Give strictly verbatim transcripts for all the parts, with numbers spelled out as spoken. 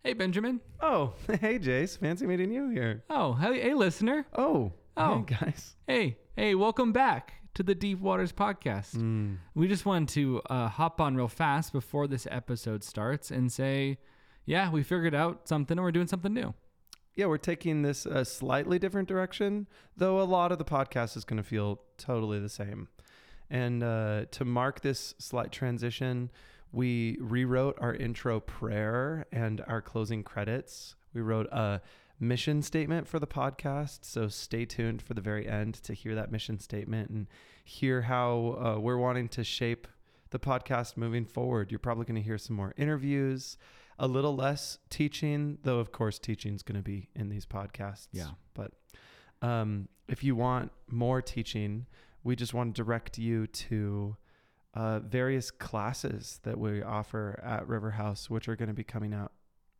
Hey, Benjamin. Oh, hey, Jace. Fancy meeting you here. Oh, hey, hey listener. Oh, Oh. hey, guys. Hey, hey, welcome back to the Deep Waters podcast. Mm. We just wanted to uh, hop on real fast before this episode starts and say, yeah, we figured out something and we're doing something new. Yeah, we're taking this a slightly different direction, though a lot of the podcast is going to feel totally the same. And uh, to mark this slight transition, we rewrote our intro prayer and our closing credits. We wrote a mission statement for the podcast, so stay tuned for the very end to hear that mission statement and hear how uh, we're wanting to shape the podcast moving forward. You're probably going to hear some more interviews, a little less teaching, though of course teaching is going to be in these podcasts. Yeah. But um, if you want more teaching, we just want to direct you to uh, various classes that we offer at River House, which are going to be coming out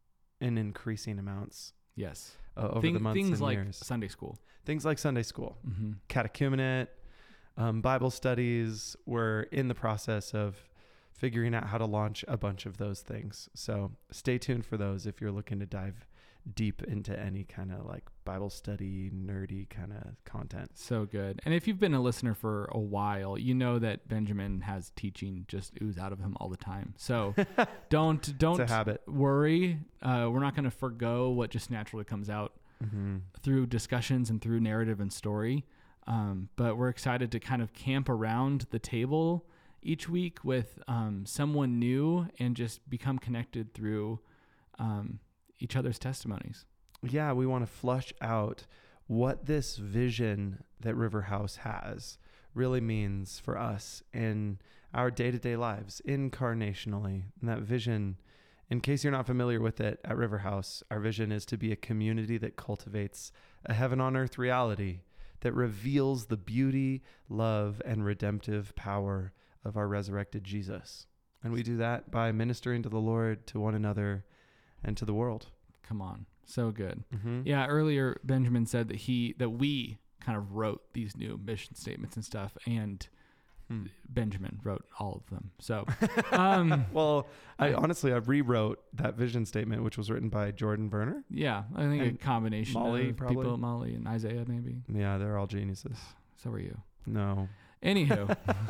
in increasing amounts. Yes. Uh, over Thing, the months things and like years. Sunday school. Things like Sunday school, Mm-hmm. catechumenate, um, Bible studies. We're in the process of figuring out how to launch a bunch of those things. So stay tuned for those if you're looking to dive deep into any kind of like Bible study, nerdy kind of content. So good. And if you've been a listener for a while, you know that Benjamin has teaching just ooze out of him all the time. So don't don't It's a habit. worry. Uh, we're not going to forgo what just naturally comes out Mm-hmm. through discussions and through narrative and story. Um, but we're excited to kind of camp around the table each week with um, someone new and just become connected through um, each other's testimonies. Yeah, we want to flush out what this vision that River House has really means for us in our day-to-day lives, incarnationally. And that vision, in case you're not familiar with it, at River House, our vision is to be a community that cultivates a heaven on earth reality that reveals the beauty, love, and redemptive power of our resurrected Jesus. And we do that by ministering to the Lord, to one another, and to the world. Come on. So good. Mm-hmm. Yeah. Earlier, Benjamin said that he, that we kind of wrote these new mission statements and stuff, and Hmm. Benjamin wrote all of them. So, um, Well, I honestly, I rewrote that vision statement, which was written by Jordan Verner. yeah, I think And a combination Molly, of probably. people, Molly and Isaiah, maybe. Yeah, they're all geniuses. So are you. No. Anywho,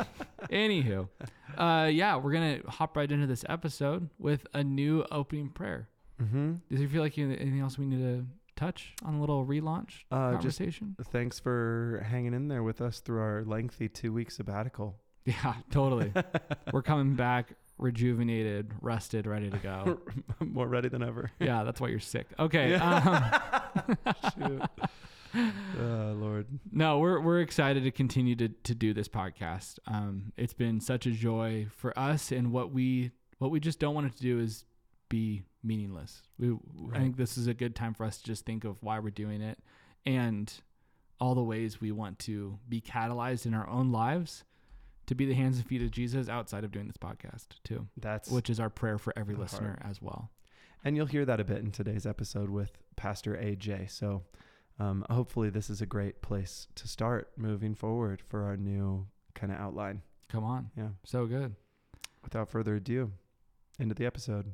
anywho, uh, yeah, we're going to hop right into this episode with a new opening prayer. Mm-hmm. Does you feel like you, anything else we need to touch on a little relaunch Uh, just conversation? thanks for hanging in there with us through our lengthy two-week sabbatical. Yeah, totally. We're coming back rejuvenated, rested, ready to go. More ready than ever. Yeah, that's why you're sick. Okay. Yeah. Um, Shoot. Oh, Lord. no, we're we're excited to continue to to do this podcast. Um, it's been such a joy for us, and what we what we just don't want it to do is be meaningless. We Right. I think this is a good time for us to just think of why we're doing it and all the ways we want to be catalyzed in our own lives to be the hands and feet of Jesus outside of doing this podcast too, That's which is our prayer for every the listener heart. as well. And you'll hear that a bit in today's episode with Pastor A J. So um, hopefully this is a great place to start moving forward for our new kind of outline. Come on. Yeah. So good. Without further ado, into the episode.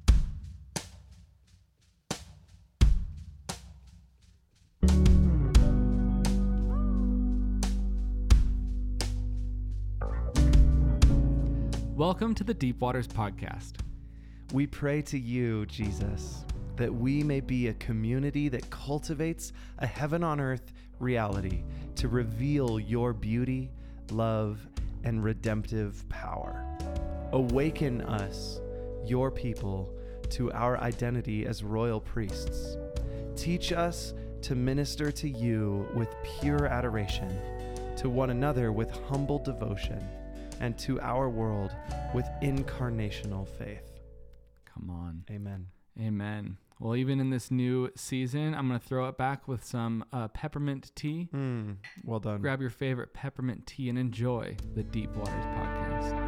Welcome to the Deep Waters podcast. We pray to you, Jesus, that we may be a community that cultivates a heaven on earth reality to reveal your beauty, love, and redemptive power. Awaken us, your people, to our identity as royal priests. Teach us to minister to you with pure adoration, to one another with humble devotion, and to our world with incarnational faith. Come on. Amen. Amen. Well, even in this new season, I'm going to throw it back with some uh, peppermint tea. Mm, well done. Grab your favorite peppermint tea and enjoy the Deep Waters podcast.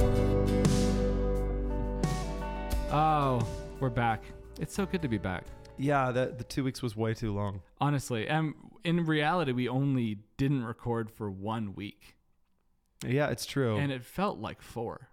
Oh, we're back. It's so good to be back. Yeah, that the two weeks was way too long. Honestly, um, in reality, we only didn't record for one week. Yeah, it's true. And it felt like four.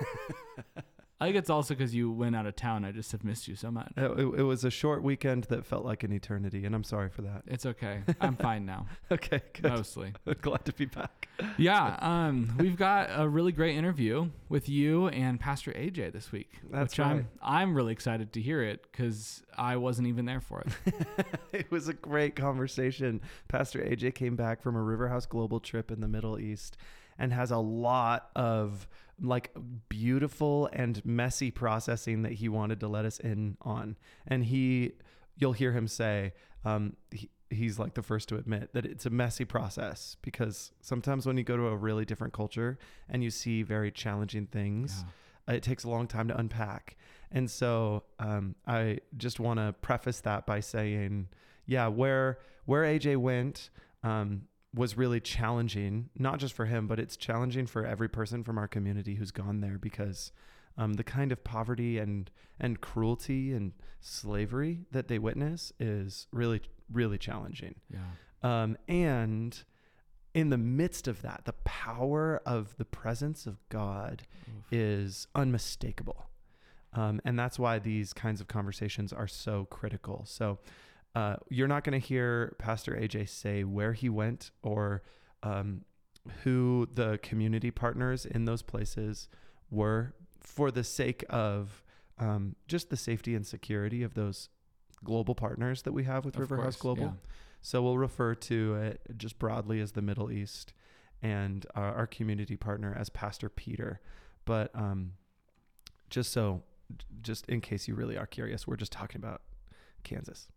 I think it's also because you went out of town. I just have missed you so much. It, it, it was a short weekend that felt like an eternity, and I'm sorry for that. It's okay. I'm fine now. Okay, good. Mostly. Glad to be back. Yeah, um, we've got a really great interview with you and Pastor A J this week. That's which right. I'm I'm really excited to hear it because I wasn't even there for it. It was a great conversation. Pastor A J came back from a Riverhouse Global trip in the Middle East and has a lot of like beautiful and messy processing that he wanted to let us in on. And he, you'll hear him say, um, he, he's like the first to admit that it's a messy process, because sometimes when you go to a really different culture and you see very challenging things, yeah. it takes a long time to unpack. And so um, I just want to preface that by saying, yeah, where where A J went um, was really challenging, not just for him, but it's challenging for every person from our community who's gone there, because um, the kind of poverty and and cruelty and slavery that they witness is really, really challenging. Yeah. Um, and in the midst of that, the power of the presence of God Oof. is unmistakable. Um, and that's why these kinds of conversations are so critical. So uh, you're not going to hear Pastor A J say where he went or um, who the community partners in those places were, for the sake of um, just the safety and security of those global partners that we have with Of Riverhouse course, Global. yeah. So we'll refer to it just broadly as the Middle East, and our, our community partner as Pastor Peter. But um, just so, just in case you really are curious, we're just talking about Kansas.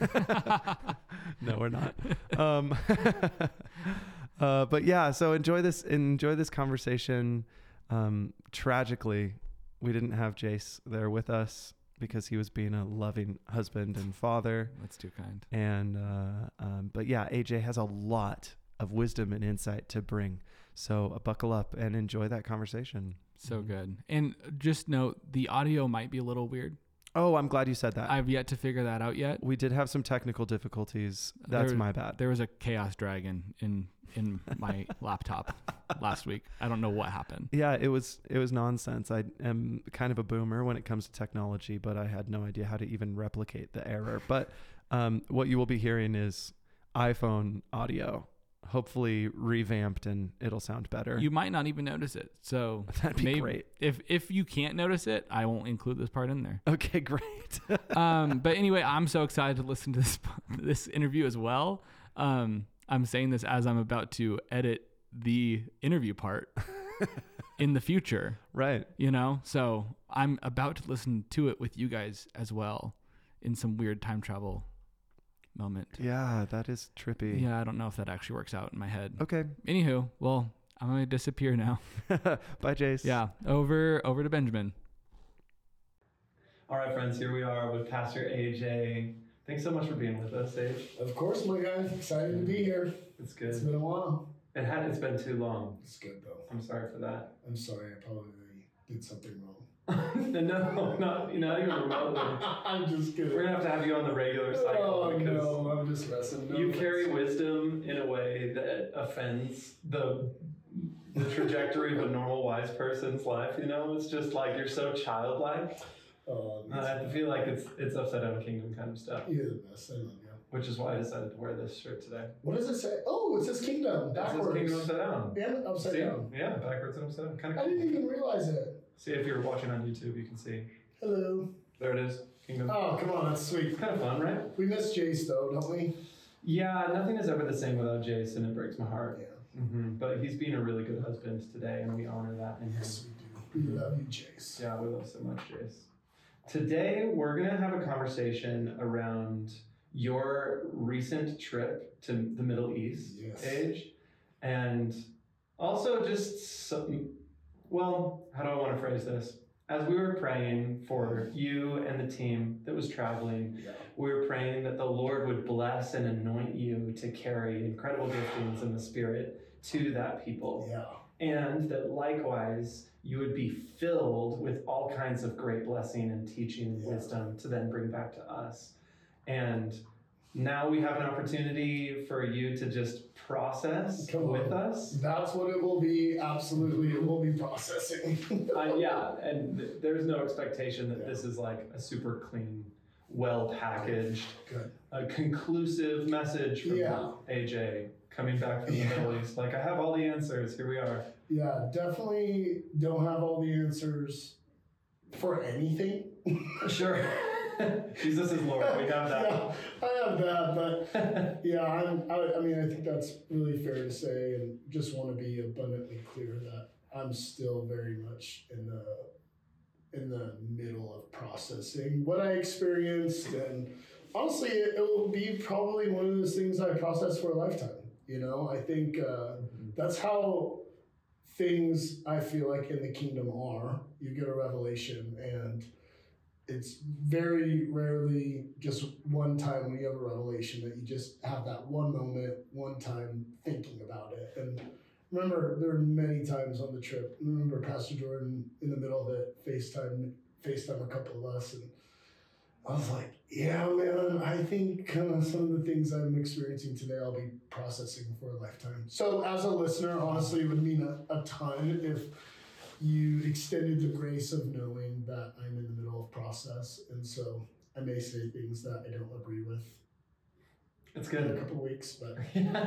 No, we're not. Um, uh, but yeah, so enjoy this, enjoy this conversation. Um, tragically, we didn't have Jace there with us because he was being a loving husband and father. That's too kind. And, uh, um, but yeah, A J has a lot of wisdom and insight to bring. So uh, buckle up and enjoy that conversation. So good. And just note, the audio might be a little weird. Oh, I'm glad you said that. I've yet to figure that out yet. We did have some technical difficulties. That's There- my bad. There was a chaos dragon in in my laptop last week. I don't know what happened. Yeah, it was it was nonsense. I am kind of a boomer when it comes to technology, but I had no idea how to even replicate the error. But um, what you will be hearing is iPhone audio, hopefully revamped, and it'll sound better. You might not even notice it. So That'd be maybe great. If if you can't notice it, I won't include this part in there. Okay, great. um, but anyway, I'm so excited to listen to this this interview as well. Um, I'm saying this as I'm about to edit the interview part in the future. Right. You know, so I'm about to listen to it with you guys as well in some weird time travel moment. Yeah, that is trippy. Yeah, I don't know if that actually works out in my head. Okay. Anywho, well, I'm going to disappear now. Bye, Jace. Yeah, over over to Benjamin. All right, friends, here we are with Pastor A J. Thanks so much for being with us, Sage. Of course, my guy. Excited to be here. It's It's good. been a while. It had it's been too long. It's good though. I'm sorry for that. I'm sorry. I probably did something wrong. No, not you're not even remotely. I'm just kidding. We're gonna have to have you on the regular cycle. Oh because no, I'm just messing. No, you that's- carry wisdom in a way that offends the the trajectory of a normal wise person's life. You know, it's just like you're so childlike. Oh, Uh, I feel like it's it's upside down kingdom kind of stuff, you're the best. I love you. which is why I decided to wear this shirt today. What does it say? Oh, it says kingdom It says backwards. kingdom upside down. And upside See? down. Yeah, backwards and upside down. Kind I of cool. didn't even realize it. See, if you're watching on YouTube, you can see. Hello. There it is. Kingdom. Oh, come on, that's sweet. It's kind of fun, right? We miss Jace though, don't we? Yeah, nothing is ever the same without Jason. It breaks my heart. Yeah. hmm But he's being a really good husband today, and we honor that in him. Yes, we do. We love you, Jace. Yeah, we love so much, Jace. Today, we're going to have a conversation around your recent trip to the Middle East, Yes. Age, and also just some, well, how do I want to phrase this? As we were praying for you and the team that was traveling, Yeah. we were praying that the Lord would bless and anoint you to carry incredible giftings in the Spirit to that people. Yeah. And that likewise, you would be filled with all kinds of great blessing and teaching and Yeah. wisdom to then bring back to us. And now we have an opportunity for you to just process Come with on. us. That's what it will be. Absolutely, it will be processing. Uh, yeah, and th- there's no expectation that this is like a super clean, well packaged, Good. a conclusive message from Yeah. A J coming back from the Yeah. Middle East. Like, I have all the answers. Here we are. Yeah, definitely don't have all the answers for anything. Sure. Jesus is Lord. We have that. Yeah, I have that, but yeah, I'm, I, I mean, I think that's really fair to say, and just want to be abundantly clear that I'm still very much in the in the middle of processing what I experienced, and honestly, it, it will be probably one of those things I process for a lifetime. You know, I think uh, that's how things I feel like in the kingdom are. You get a revelation, and it's very rarely just one time when you have a revelation that you just have that one moment, one time thinking about it. And remember, there were many times on the trip. I remember Pastor Jordan in the middle of it, FaceTime, FaceTime a couple of us, and I was like, yeah, man, I think kind of some of the things I'm experiencing today, I'll be processing for a lifetime. So as a listener, honestly, it would mean a, a ton if you extended the grace of knowing that I'm in the middle of process. And so I may say things that I don't agree with It's in a good. couple of weeks, but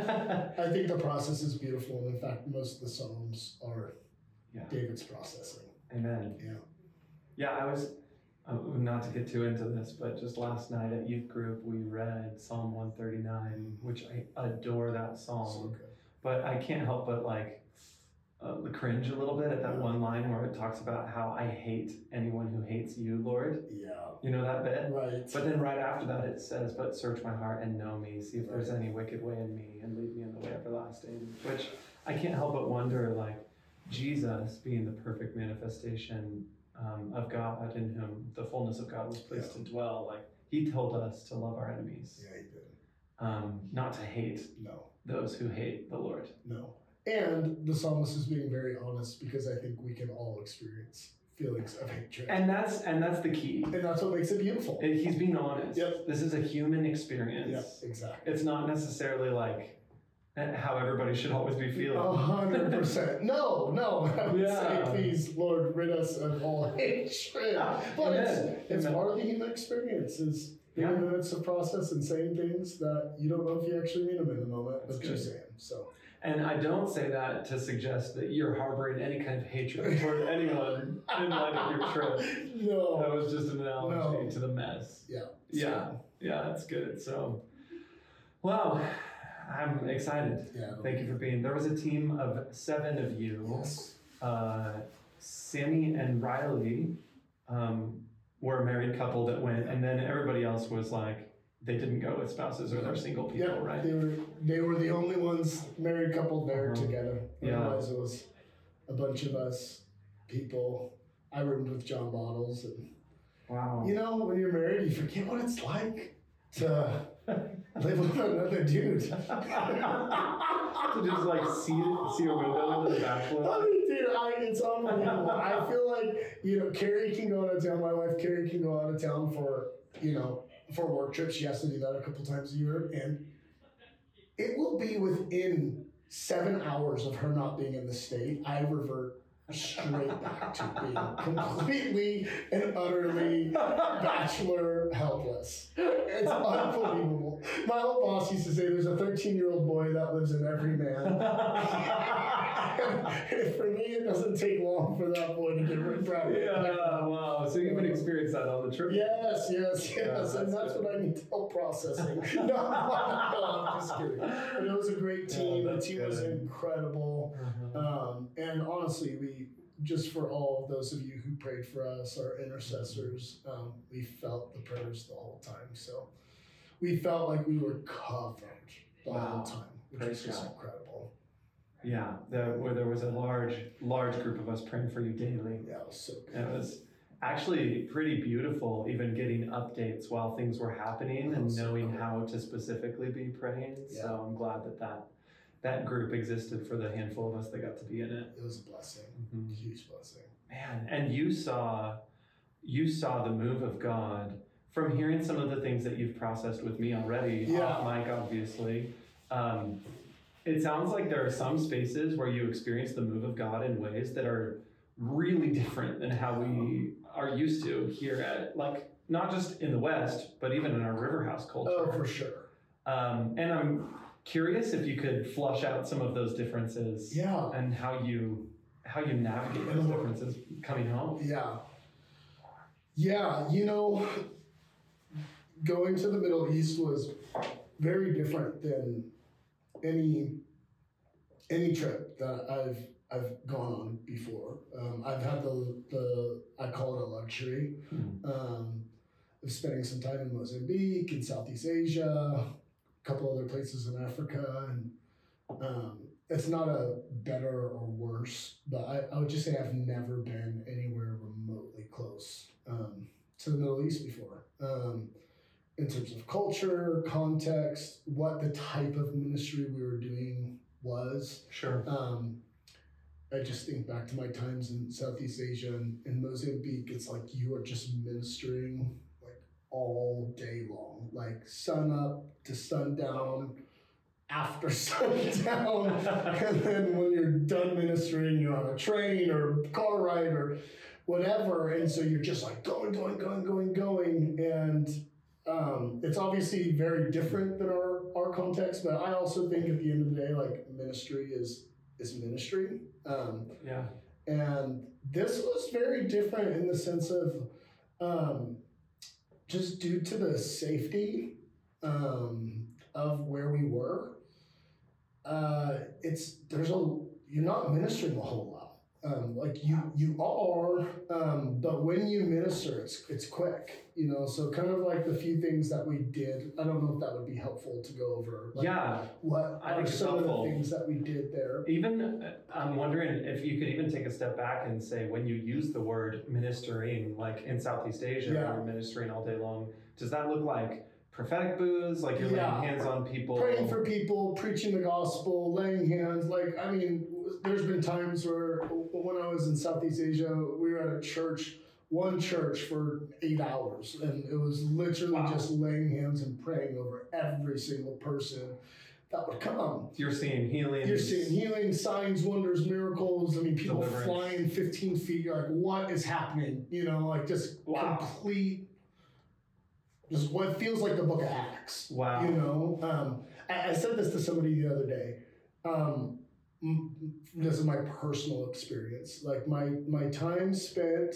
I think the process is beautiful. And in fact, most of the Psalms are Yeah. David's processing. Amen. Yeah. Yeah, I was, uh, not to get too into this, but just last night at youth group, we read Psalm one thirty-nine, which I adore that So psalm. good. But I can't help but like uh, cringe a little bit at that one line where it talks about how I hate anyone who hates you, Lord. Yeah. You know that bit? Right. But then right after that it says, but search my heart and know me, see if there's any wicked way in me and lead me in the way everlasting. Which I can't help but wonder, like, Jesus being the perfect manifestation um, of God, in whom the fullness of God was pleased Yeah. to dwell, like, he told us to love our enemies, Yeah, he did. um, not to hate No. those who hate the Lord. No. And the psalmist is being very honest, because I think we can all experience feelings of hatred. And that's and that's the key. And that's what makes it beautiful. And he's being honest. Yep. This is a human experience. Yeah, exactly. It's not necessarily like how everybody should always be feeling. A hundred percent. No, no. I would Yeah. say, please, Lord, rid us of all hatred. But Amen. it's, it's Amen. part of the human experience, is being Yeah. in the midst of process and saying things that you don't know if you actually mean them in the moment, That's but you good. say them. So, And I don't say that to suggest that you're harboring any kind of hatred toward anyone in light of your trip. That no. was just an analogy No. to the mess. Yeah. Yeah, yeah, that's good. So, wow, I'm excited. Yeah. Thank you for being. There was a team of seven of you. Yes. Uh, Sammy and Riley um, were a married couple that went, and then everybody else was like, they didn't go with spouses or they're single people, Yeah, right? they were they were the only ones married couple there Uh-huh. together. Yeah. Otherwise, it was a bunch of us people. I roomed with John Bottles, and Wow. you know, when you're married, you forget what it's like to live with another dude. To just like see see a window into the I bachelor. mean, dude, I, it's unbelievable. I feel like, you know, Carrie can go out of town. My wife Carrie can go out of town for, you know, for work trips. She has to do that a couple times a year, and it will be within seven hours of her not being in the state, I revert straight back to being completely and utterly bachelor helpless. It's unbelievable. My old boss used to say there's a thirteen-year-old boy that lives in every man. And for me, it doesn't take long for that boy to get rid of it. Yeah, wow. So you even experienced that on the trip. Yes, yes, yes. Yeah, that's and that's good. what I need help processing. No, no, I'm just kidding. But it was a great Yeah, team. the that's team was good. incredible. Uh-huh. Um, and honestly, we, just for all of those of you who prayed for us, our intercessors, um, we felt the prayers the whole time. So we felt like we were covered the Wow. whole time, which Praise was just God. incredible. Yeah, there, where there was a large, large group of us praying for you daily. Yeah, it was so good. And it was actually pretty beautiful, even getting updates while things were happening and That's so knowing cool. how to specifically be praying. Yeah. So I'm glad that, that that group existed for the handful of us that got to be in it. It was a blessing, Mhm. huge blessing. Man, and you saw, you saw the move of God from hearing some of the things that you've processed with me already, Yeah. off mic obviously, um, it sounds like there are some spaces where you experience the move of God in ways that are really different than how we are used to here at, like, not just in the West, but even in our River House culture. Oh, for sure. Um, and I'm curious if you could flush out some of those differences. Yeah. And how you how you navigate those differences coming home. Yeah. Yeah, you know, going to the Middle East was very different than any any trip that I've I've gone on before. Um, I've had the the I call it a luxury Hmm. um, of spending some time in Mozambique, in Southeast Asia, a couple other places in Africa, and um, it's not a better or worse, but I, I would just say I've never been anywhere remotely close um, to the Middle East before. Um, in terms of culture, context, what the type of ministry we were doing was. Sure. Um, I just think back to my times in Southeast Asia and in Mozambique. It's like you are just ministering like all day long, like sun up to sundown, after sundown, and then when you're done ministering, you're on a train or car ride or whatever, and so you're just like going, going, going, going, going, and um, it's obviously very different than our our context. But I also think at the end of the day, like ministry is is ministry. Um, Yeah. and this was very different in the sense of um, just due to the safety um, of where we were. Uh, it's there's a you're not ministering a whole lot. Um, like you you are, um, but when you minister, it's it's quick. You know, so kind of like the few things that we did. I don't know if that would be helpful to go over. Like, Yeah. What I are think it's some of helpful. the things that we did there? Even, uh, I'm wondering if you could even take a step back and say, when you use the word ministering, like in Southeast Asia, Yeah. you're ministering all day long, does that look like prophetic booths, like you're Yeah. laying hands on people? Praying for people, preaching the gospel, laying hands. Like, I mean, there's been times where when I was in Southeast Asia, we were at a church, one church for eight hours. And it was literally Wow. just laying hands and praying over every single person that would come. You're seeing healing. You're seeing healing, signs, wonders, miracles. I mean, people Deliverance. flying fifteen feet. You're like, what is happening? You know, like just Wow. complete, just what feels like the book of Acts. Wow. You know, um, I, I said this to somebody the other day. Um, m- this is my personal experience. Like my my time spent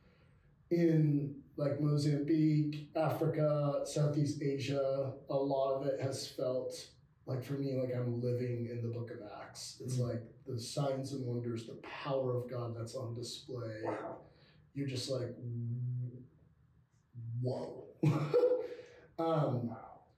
in like Mozambique, Africa, Southeast Asia, a lot of it has felt like for me, like I'm living in the book of Acts. It's Mhm. like the signs and wonders, the power of God that's on display. Wow. You're just like, whoa. um,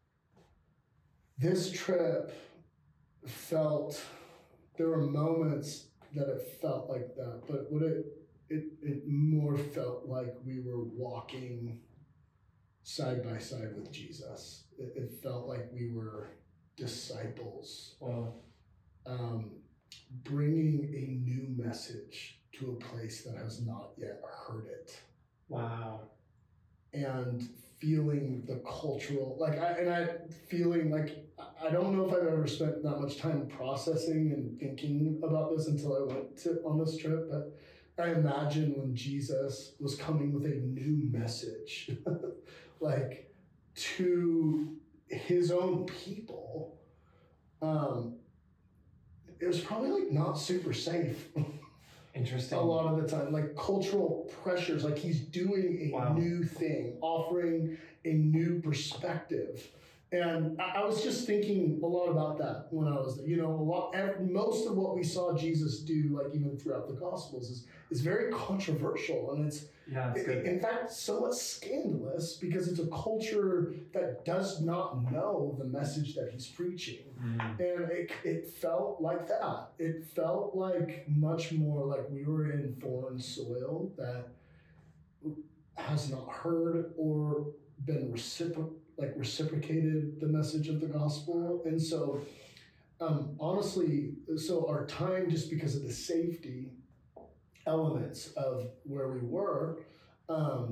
this trip felt, there were moments that it felt like that, but what it, it, it more felt like we were walking side by side with Jesus. It, it felt like we were disciples, Wow. um, bringing a new message to a place that has not yet heard it, Wow. and feeling the cultural, like I and I feeling like I don't know if I've ever spent that much time processing and thinking about this until I went to on this trip, but I imagine when Jesus was coming with a new message, like to his own people, um, it was probably like not super safe Interesting. a lot of the time. Like cultural pressures, like he's doing a Wow. new thing, offering a new perspective. And I, I was just thinking a lot about that when I was there. You know, a lot, ev- most of what we saw Jesus do, like even throughout the Gospels, is is very controversial, and it's Yeah, it's good. in fact somewhat scandalous because it's a culture that does not know the message that he's preaching. Mm. And it, it felt like that. It felt like much more like we were in foreign soil that has not heard or been recipro- like reciprocated the message of the gospel. And so um, honestly, so our time, just because of the safety elements of where we were, um,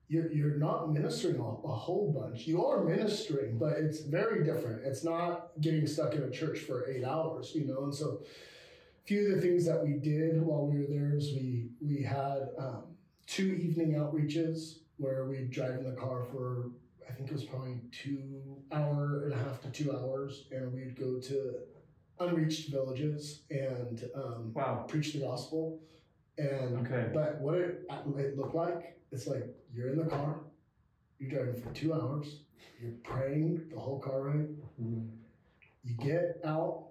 you're, you're not ministering a, a whole bunch. You are ministering, but it's very different. It's not getting stuck in a church for eight hours, you know? And so a few of the things that we did while we were there is we, we had um, two evening outreaches where we'd drive in the car for, I think it was probably two hour and a half to two hours. And we'd go to unreached villages and um, Wow. preach the gospel. And Okay. but what it, it looked like, it's like you're in the car, you're driving for two hours, you're praying the whole car ride. Mm-hmm. You get out,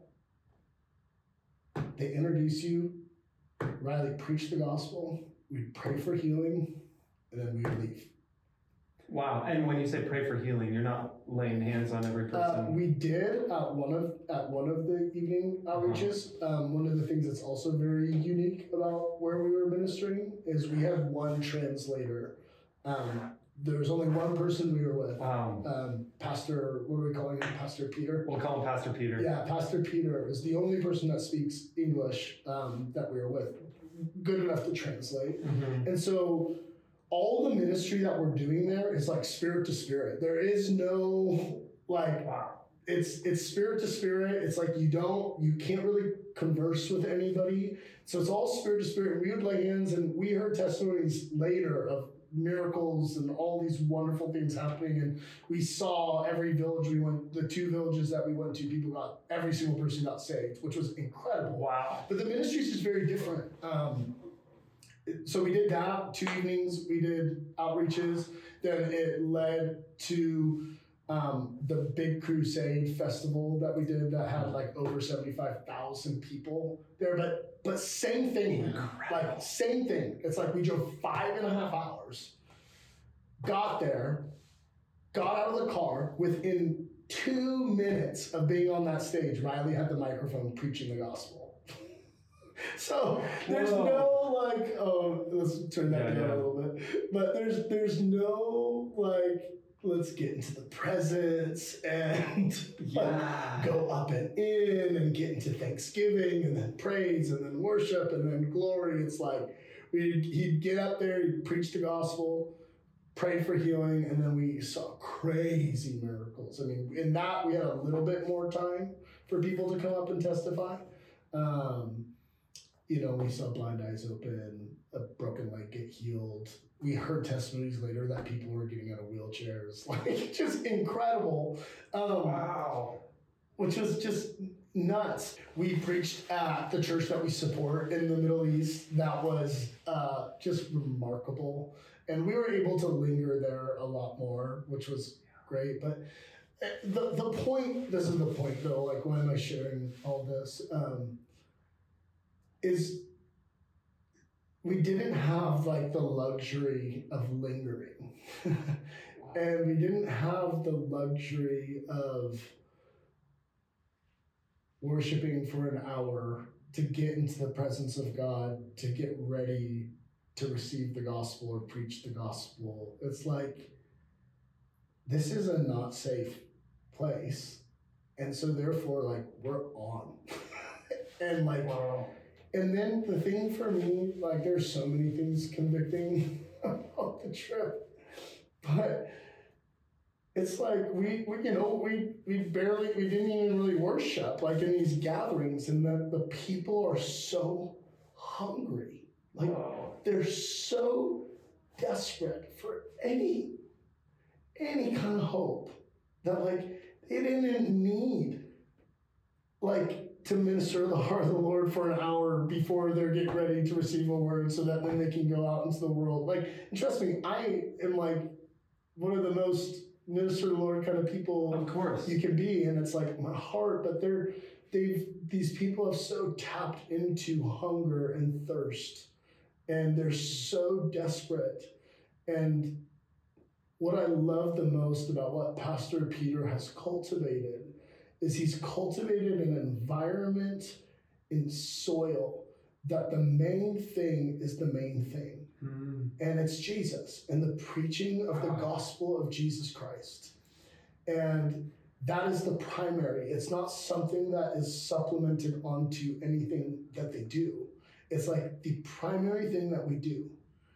they introduce you, Riley preached the gospel, we'd pray for healing, and then we'd leave. Wow. And when you say pray for healing, you're not laying hands on every person. Uh, we did at one of at one of the evening outreaches. Uh-huh. Um, one of the things that's also very unique about where we were ministering is we had one translator. Um, there was only one person we were with. Wow. Um, Pastor, what are we calling him? Pastor Peter? We'll call him Pastor Peter. Yeah, Pastor Peter is the only person that speaks English um, that we were with, good enough to translate. Mm-hmm. And so all the ministry that we're doing there is like spirit to spirit. There is no like, Wow. it's it's spirit to spirit. It's like you don't, you can't really converse with anybody. So it's all spirit to spirit. And we would lay hands, and we heard testimonies later of miracles and all these wonderful things happening. And we saw every village we went, the two villages that we went to, people got, every single person got saved, which was incredible. Wow. But the ministry is just very different. Um, so we did that, two evenings, we did outreaches. Then it led to um, the big crusade festival that we did that had like over seventy-five thousand people there. But but same thing, man. Like same thing. It's like we drove five and a half hours, got there, got out of the car. Within two minutes of being on that stage, Riley had the microphone preaching the gospel. So there's Whoa. no like, oh, let's turn that Yeah, down yeah. a little bit. But there's there's no like, let's get into the presence and Yeah. like, go up and in and get into Thanksgiving and then praise and then worship and then glory. It's like we he'd get up there, he'd preach the gospel, pray for healing, and then we saw crazy miracles. I mean, in that we had a little bit more time for people to come up and testify. Um, You know, we saw blind eyes open, a broken leg get healed. We heard testimonies later that people were getting out of wheelchairs. Like, just incredible. Um, Wow. Which was just nuts. We preached at the church that we support in the Middle East. That was uh, just remarkable. And we were able to linger there a lot more, which was great. But the, the point, this is the point though, like, why am I sharing all this? Um, is we didn't have like the luxury of lingering. And we didn't have the luxury of worshiping for an hour to get into the presence of God, to get ready to receive the gospel or preach the gospel. It's like, this is a not safe place. And so therefore, like, we're on. And like, Wow. and then the thing for me, like, there's so many things convicting about the trip, but it's like we, we you know, we, we barely, we didn't even really worship, like, in these gatherings, and the, the people are so hungry. Like, Wow. they're so desperate for any, any kind of hope that, like, they didn't need, like, to minister the heart of the Lord for an hour before they're getting ready to receive a word so that then they can go out into the world. Like, and trust me, I am like one of the most minister the Lord kind of people Of course. you can be. And it's like my heart, but they're, they've, these people have so tapped into hunger and thirst, and they're so desperate. And what I love the most about what Pastor Peter has cultivated is he's cultivated an environment in soil that the main thing is the main thing. Mm. And it's Jesus and the preaching of the gospel of Jesus Christ. And that is the primary. It's not something that is supplemented onto anything that they do. It's like the primary thing that we do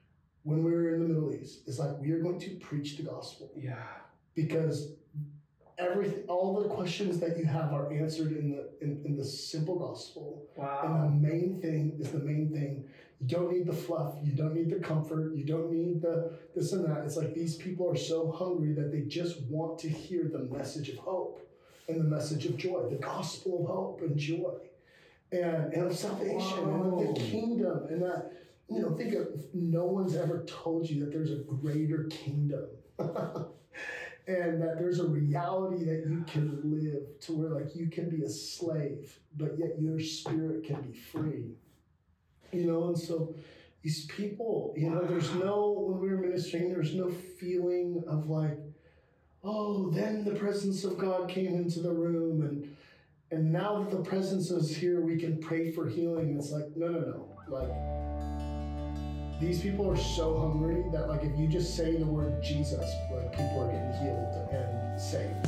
when we were in the Middle East. It's like, we are going to preach the gospel. Yeah. Because everything, all the questions that you have are answered in the in, in the simple gospel. Wow. And the main thing is the main thing. You don't need the fluff. You don't need the comfort. You don't need the this and that. It's like these people are so hungry that they just want to hear the message of hope and the message of joy, the gospel of hope and joy, and, and of salvation Whoa. and of the kingdom. And that, you know, think of, no one's ever told you that there's a greater kingdom. And that there's a reality that you can live to where, like, you can be a slave, but yet your spirit can be free. You know, and so these people, you know, there's no, when we were ministering, there's no feeling of like, oh, then the presence of God came into the room, and and now that the presence is here, we can pray for healing. It's like, no, no, no. Like, these people are so hungry that, like, if you just say the word Jesus, like, people are getting healed and saved.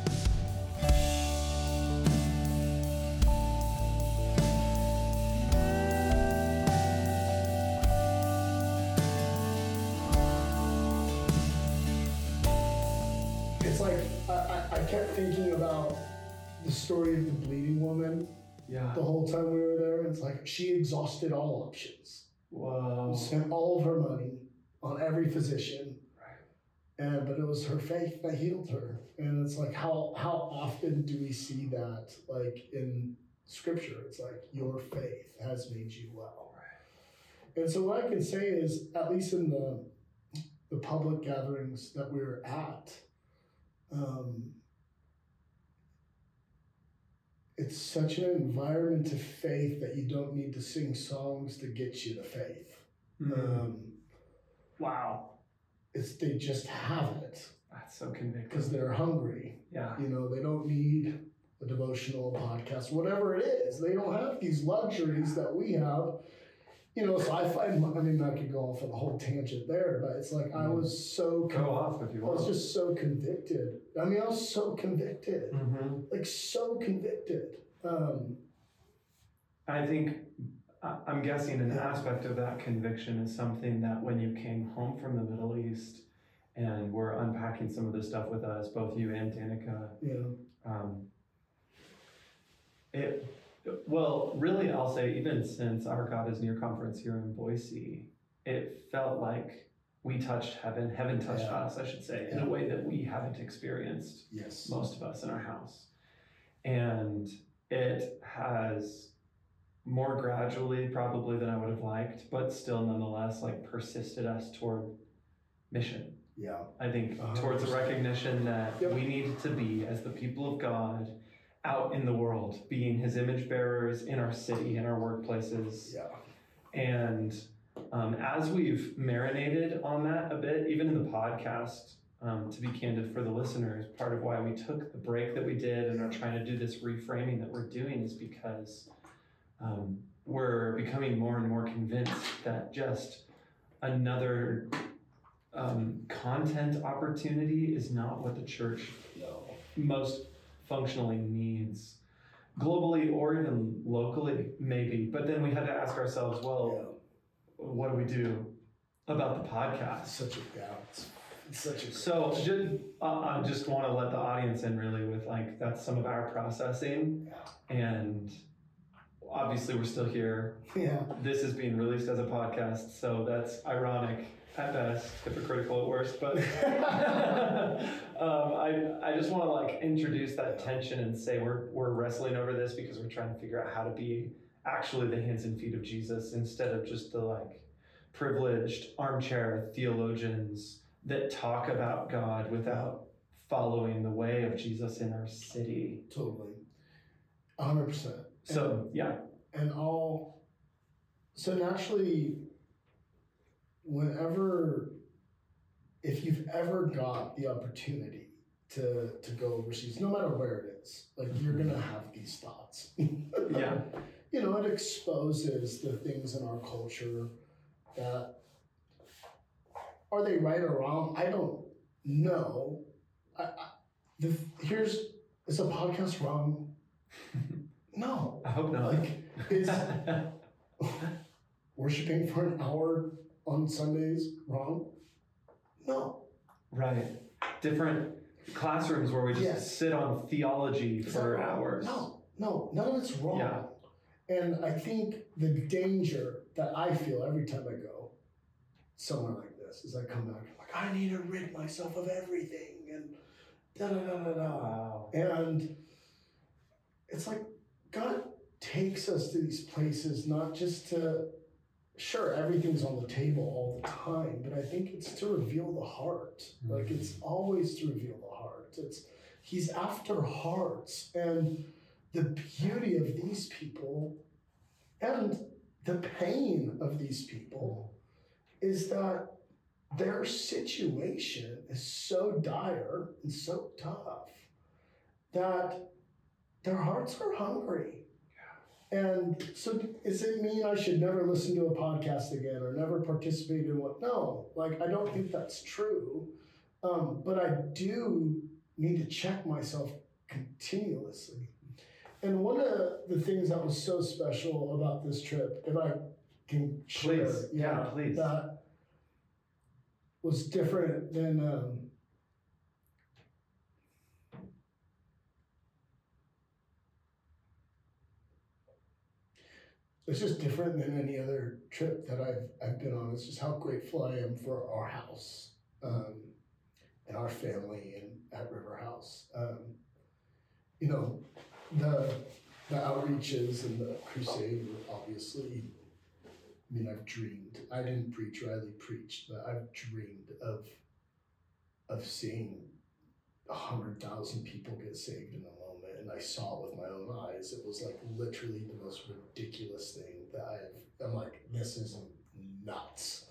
It's like, I, I, I kept thinking about the story of the bleeding woman Yeah. the whole time we were there. It's like, she exhausted all options. Whoa. Spent all of her money on every physician, Right. and but it was her faith that healed her. And it's like, how how often do we see that, like, in Scripture? It's like, your faith has made you well. Right. And so what I can say is, at least in the the public gatherings that we were at, um, it's such an environment of faith that you don't need to sing songs to get you to faith. Mm. Um, Wow. it's they just have it That's so convicting. because they're hungry. Yeah. You know, they don't need a devotional, a podcast, whatever it is. They don't have these luxuries that we have. You know, so I find, I mean, I could go off on a whole tangent there, but it's like, I was so, Go off if you I want. was just so convicted. I mean, I was so convicted, Mm-hmm. like so convicted. Um, I think, I- I'm guessing an aspect of that conviction is something that when you came home from the Middle East and were unpacking some of this stuff with us, both you and Danica, you know, um, it, well, really, I'll say, even since our God is Near conference here in Boise, it felt like we touched heaven, heaven touched Yeah. us, I should say, in Yeah. a way that we haven't experienced, yes. most of us in our house. And it has more gradually, probably, than I would have liked, but still nonetheless, like, persisted us toward mission. Yeah. I think A hundred towards the percent. recognition that Yep. we need to be, as the people of God, out in the world, being His image bearers in our city, in our workplaces. Yeah. And um, as we've marinated on that a bit, even in the podcast, um, to be candid for the listeners, part of why we took the break that we did and are trying to do this reframing that we're doing is because um, we're becoming more and more convinced that just another um, content opportunity is not what the church No. most functionally needs, globally or even locally, maybe. But then we had to ask ourselves, well, Yeah. what do we do about the podcast? Such a gap. It's, it's such a. So just, uh, I just want to let the audience in really with, like, that's some of our processing. Yeah. And obviously we're still here. Yeah. This is being released as a podcast, so that's ironic at best, hypocritical at worst. But um, I I just want to, like, introduce that tension and say we're we're wrestling over this because we're trying to figure out how to be actually the hands and feet of Jesus instead of just the, like, privileged armchair theologians that talk about God without following the way of Jesus in our city. Totally. A hundred percent. So yeah. And all, so naturally, whenever, if you've ever got the opportunity to to go overseas, no matter where it is, like, you're gonna have these thoughts. Yeah. You know, it exposes the things in our culture that, are they right or wrong? I don't know. I, I, the, here's, is a podcast wrong? No. I hope not. Like, is worshiping for an hour on Sundays wrong? No. Right. Different classrooms where we just Yes. sit on theology Is that for wrong? hours. No, no, none of it's wrong. Yeah. And I think the danger that I feel every time I go somewhere like this is I come back, I'm like, I need to rid myself of everything and da da da da da. Wow. And it's like God takes us to these places not just to, sure, everything's on the table all the time, but I think it's to reveal the heart. Mm-hmm. Like it's always to reveal the heart. It's He's after hearts. And the beauty of these people and the pain of these people is that their situation is so dire and so tough that their hearts are hungry. And so does it mean I should never listen to a podcast again or never participate in what? No, like I don't think that's true. Um, but I do need to check myself continuously. And one of the things that was so special about this trip, if I can share, Please. Yeah, please. that was different than um, it's just different than any other trip that I've I've been on. It's just how grateful I am for our house um, and our family and at River House. Um, you know, the the outreaches and the crusade were obviously. I mean, I've dreamed. I didn't preach. Riley preached, but I've dreamed of of seeing a hundred thousand people get saved in a moment, and I saw it with my own eyes. It was like literally the most ridiculous thing that I've. I'm like, this is nuts,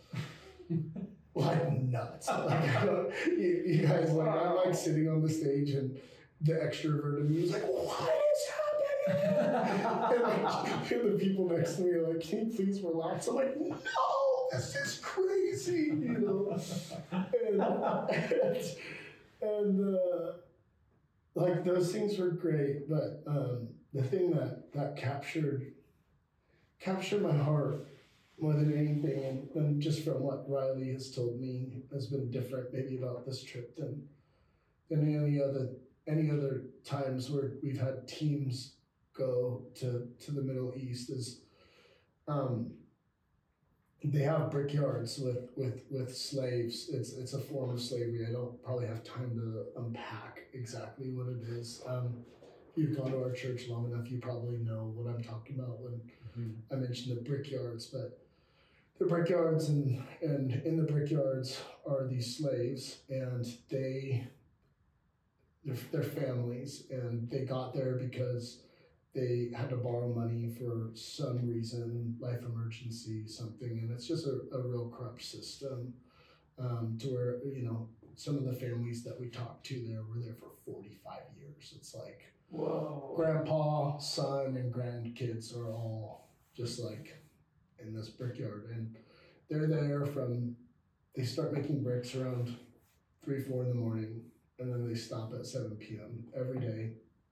like nuts. Like, you, you guys, like, I'm like sitting on the stage, and the extrovert in me is like, what is happening? And like, and the people next to me are like, can you please relax? I'm like, no, this is crazy, you know. And and, and uh, like those things were great, but um, the thing that that captured captured my heart more than anything, and, and just from what Riley has told me, has been different maybe about this trip than than any other any other times where we've had teams go to, to the Middle East is um, they have brickyards with, with, with slaves. It's it's a form of slavery. I don't probably have time to unpack exactly what it is. Um, if you've gone to our church long enough, you probably know what I'm talking about when mm-hmm. I mentioned the brickyards. But the brickyards and, and in the brickyards are these slaves, and they they're, they're families, and they got there because they had to borrow money for some reason, life emergency, something, and it's just a, a real corrupt system um, to where, you know, some of the families that we talked to there were there for forty-five years. It's like, whoa, grandpa, son, and grandkids are all just like in this brickyard, and they're there from, they start making bricks around three, four in the morning, and then they stop at seven p.m. every day.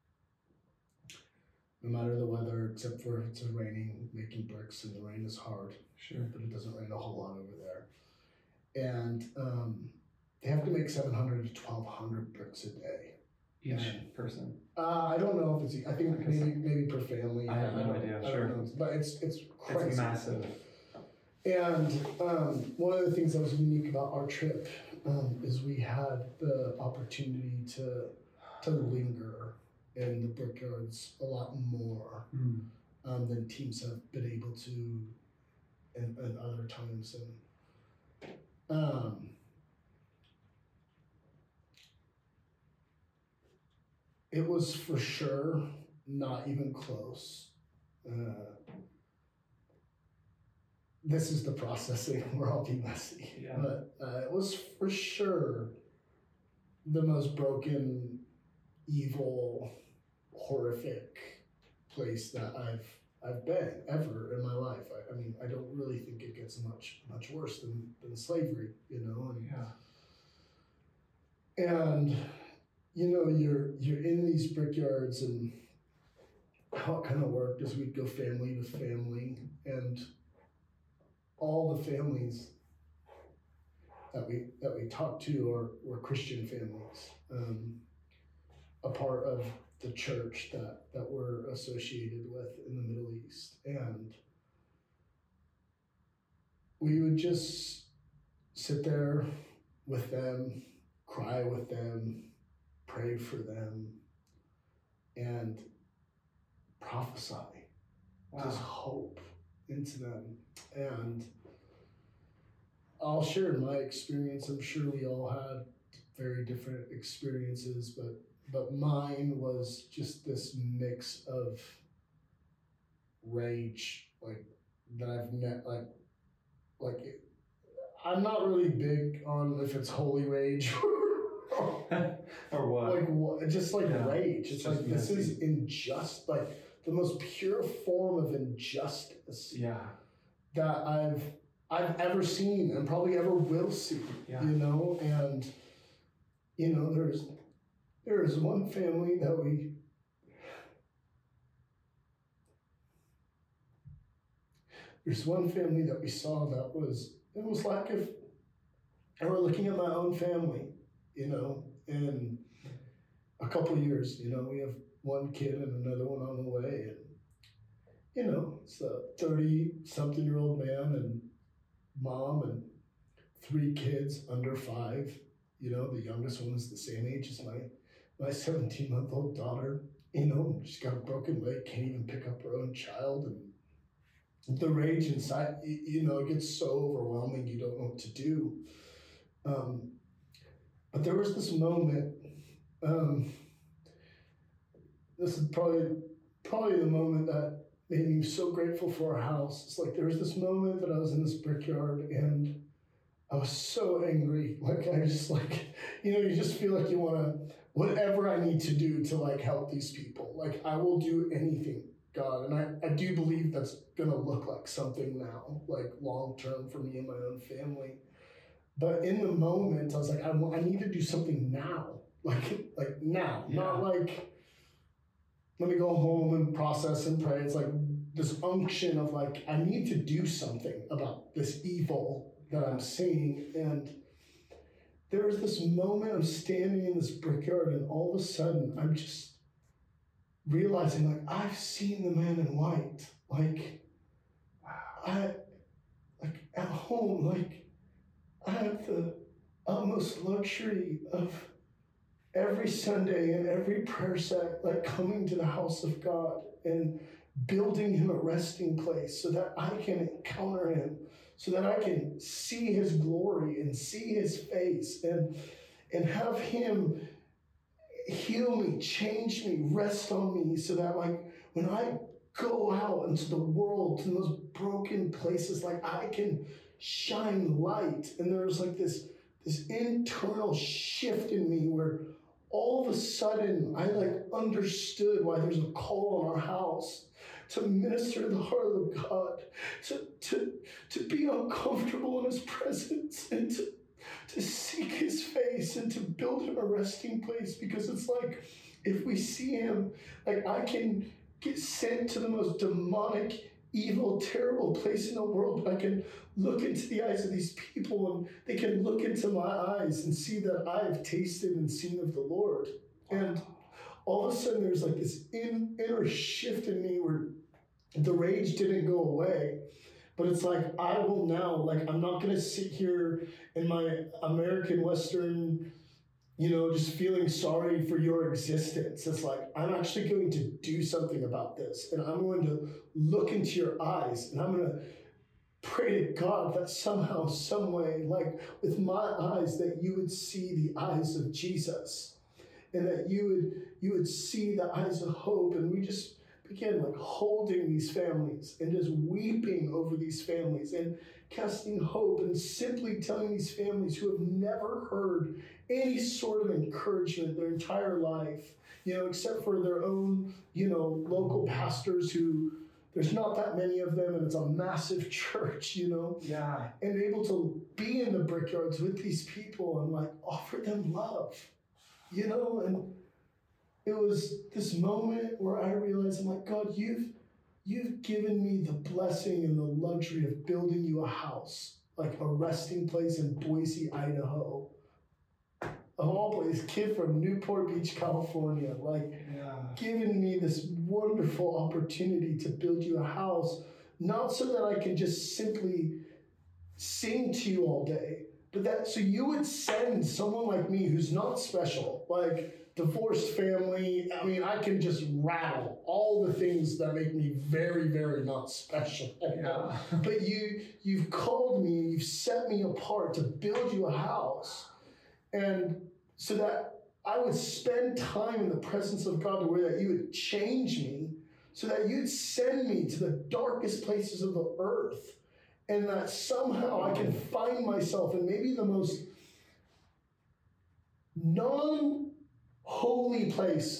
No matter the weather, except for if it's raining, making bricks, and the rain is hard. Sure. But it doesn't rain a whole lot over there. And um, they have to make seven hundred to twelve hundred bricks a day. Each and, person? Uh, I don't know if it's, I think like maybe maybe per family. I have no I idea, I sure. Know, but it's, it's crazy. It's massive. And um, one of the things that was unique about our trip um, is we had the opportunity to to linger in the brickyards a lot more mm. um, than teams have been able to in, in other times. And um, it was for sure not even close. Uh, this is the processing. We're all being messy. Yeah. But uh, it was for sure the most broken, evil, horrific place that I've I've been ever in my life. I, I mean, I don't really think it gets much much worse than, than slavery, you know. And, yeah. And you know, you're you're in these brickyards, and how it kind of worked is we'd go family to family, and all the families that we that we talked to are were Christian families, um, a part of the church that that we're associated with in the Middle East, and we would just sit there with them, cry with them, pray for them, and prophesy Wow. just hope into them. And I'll share my experience. I'm sure we all had very different experiences, but but mine was just this mix of rage, like that I've met, like like it, I'm not really big on if it's holy rage Or what? like what, just like Yeah. rage. It's Just like this messy. is unjust, like the most pure form of injustice Yeah. that I've I've ever seen and probably ever will see. Yeah. You know, and you know, there's there's one family that we there's one family that we saw that was it was like if I were looking at my own family, you know, in a couple of years, you know, we have one kid and another one on the way, and you know, it's a thirty-something-year-old man and mom and three kids under five. You know, the youngest one is the same age as my my seventeen-month-old daughter. You know, she's got a broken leg, can't even pick up her own child, and the rage inside, you, you know, it gets so overwhelming. You don't know what to do. Um, but there was this moment. Um, this is probably probably the moment that made me so grateful for our house. It's like there was this moment that I was in this brickyard and I was so angry. Like I just like, you know, you just feel like you want to, whatever I need to do to like help these people. Like I will do anything, God. And I, I do believe that's going to look like something now, like long term for me and my own family. But in the moment, I was like, I, I need to do something now. Like, like now, Yeah. not like, let me go home and process and pray. It's like this unction of like, I need to do something about this evil that I'm seeing. And there was this moment I'm standing in this brickyard and all of a sudden I'm just realizing like, I've seen the man in white. Like, I, like at home, like I have the utmost luxury of every Sunday and every prayer set, like coming to the house of God and building him a resting place so that I can encounter him, so that I can see his glory and see his face and, and have him heal me, change me, rest on me, so that like when I go out into the world, in those broken places, like I can shine light. And there's like this, this internal shift in me where all of a sudden, I like understood why there's a call on our house to minister to the heart of God, to to to be uncomfortable in his presence and to, to seek his face and to build him a resting place. Because it's like, if we see him, like I can get sent to the most demonic, evil, terrible place in the world, but I can look into the eyes of these people and they can look into my eyes and see that I've tasted and seen of the Lord. And all of a sudden there's like this in, inner shift in me where the rage didn't go away, but it's like, I will now, like, I'm not going to sit here in my American Western, you know, just feeling sorry for your existence. It's like, I'm actually going to do something about this. And I'm going to look into your eyes and I'm going to pray to God that somehow, some way, like with my eyes, that you would see the eyes of Jesus and that you would, you would see the eyes of hope. And we just began like holding these families and just weeping over these families and casting hope and simply telling these families who have never heard any sort of encouragement their entire life, you know, except for their own, you know, local pastors who, there's not that many of them and it's a massive church, you know, Yeah. and able to be in the brickyards with these people and like offer them love, you know. And it was this moment where I realized, I'm like, God, you've you've given me the blessing and the luxury of building you a house. like a resting place in Boise, Idaho. Of all places, kid from Newport Beach, California, like Yeah. giving me this wonderful opportunity to build you a house, not so that I can just simply sing to you all day, but that so you would send someone like me who's not special, like divorced family. I mean, I can just rattle all the things that make me very, very not special. Yeah. But you, you've called me, you've set me apart to build you a house. And so that I would spend time in the presence of God to where that you would change me, so that you'd send me to the darkest places of the earth, and that somehow I can find myself in maybe the most non-holy place,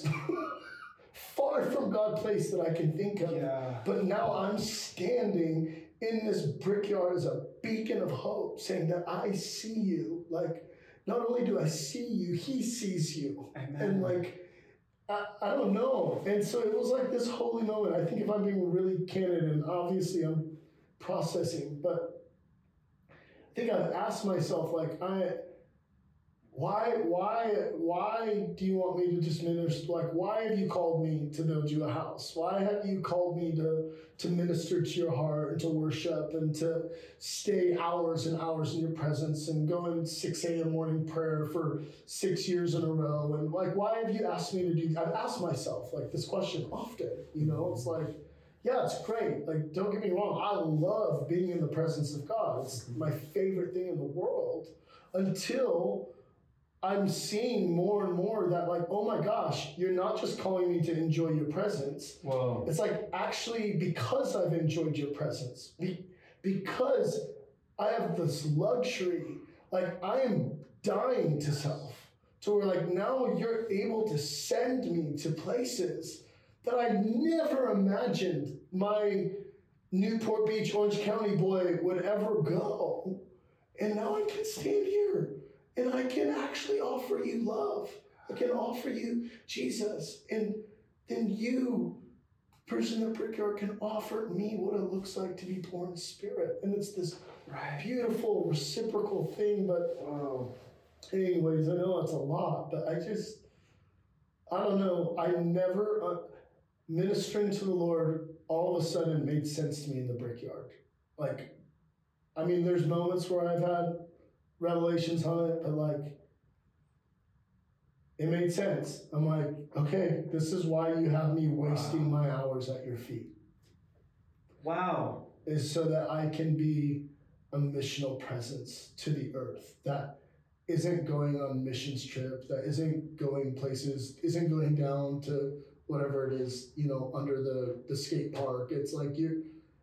far from God place that I can think of. Yeah. But now I'm standing in this brickyard as a beacon of hope, saying that I see you. Like, not only do I see you, he sees you. Amen. And like, I, I don't know. And so it was like this holy moment. I think if I'm being really candid, and obviously I'm processing, but I think I've asked myself, like, I, why, why, why do you want me to just minister? Like, why have you called me to build you a house? Why have you called me to, to minister to your heart and to worship and to stay hours and hours in your presence and go in six a.m. morning prayer for six years in a row? And like, why have you asked me to do, I've asked myself like this question often, you know, it's like, yeah, it's great. Like, don't get me wrong. I love being in the presence of God. It's my favorite thing in the world, until I'm seeing more and more that, like, oh my gosh, you're not just calling me to enjoy your presence. Whoa. It's like, actually, because I've enjoyed your presence, be, because I have this luxury, like, I am dying to self, to where, like, now you're able to send me to places that I never imagined my Newport Beach, Orange County boy would ever go. And now I can stand here. And I can actually offer you love. I can offer you Jesus. And then you, person in the brickyard, can offer me what it looks like to be born in spirit. And it's this Right. beautiful reciprocal thing. But Whoa. anyways, I know it's a lot, but I just, I don't know. I never, uh, ministering to the Lord all of a sudden made sense to me in the brickyard. Like, I mean, there's moments where I've had revelations on it, but like, it made sense. I'm like, okay, this is why you have me wasting my hours at your feet, Wow. is so that I can be a missional presence to the earth that isn't going on missions trips, that isn't going places, isn't going down to whatever it is, you know, under the, the skate park. It's like you're,